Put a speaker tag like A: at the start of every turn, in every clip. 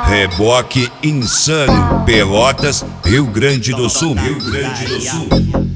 A: Reboque insano, Pelotas, Rio Grande do Sul. Rio Grande do Sul.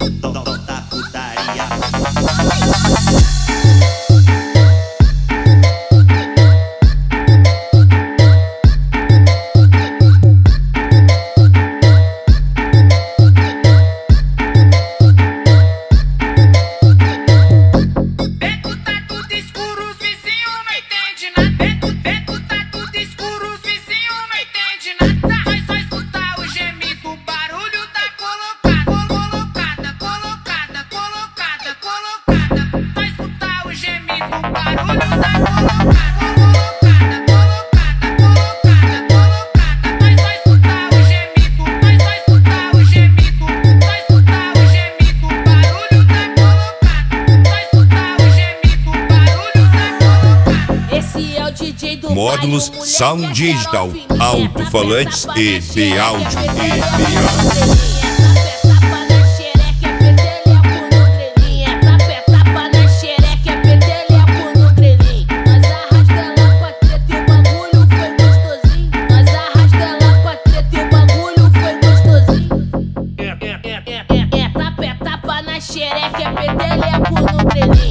A: Módulos Sound Digital, alto-falantes e de áudio.
B: Tapa na xereca, peteleco no grelhinho.